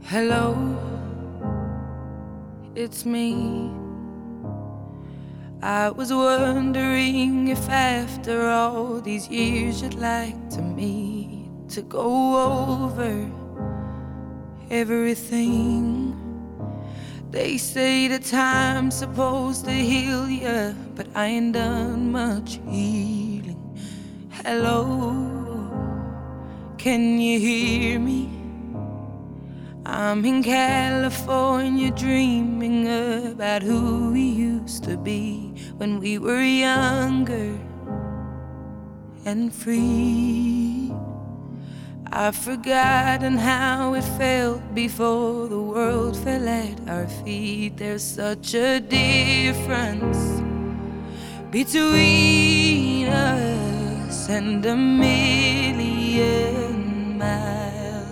Hello, it's me. I was wondering if after all these years you'd like to meet to go over everything. They say that time's supposed to heal ya, but I ain't done much healing. Hello, can you hear me? I'm in California dreaming about who we used to be when we were younger and free. I've forgotten how it felt before the world fell at our feet. There's such a difference between us and a million miles.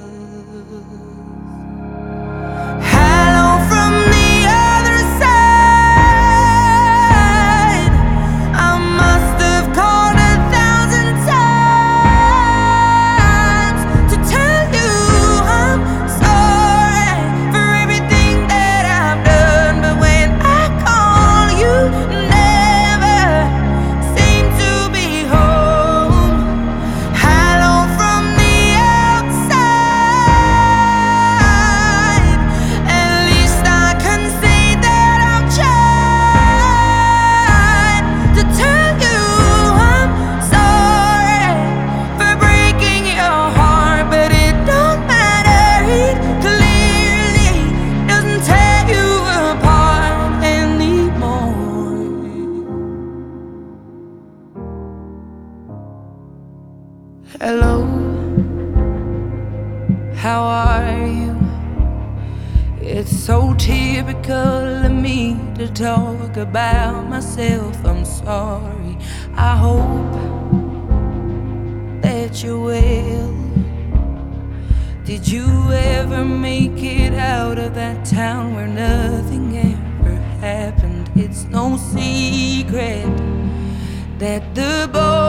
Hello, how are you? It's so typical of me to talk about myself. I'm sorry. I hope that you're well. Did you ever make it out of that town where nothing ever happened? It's no secret that the boy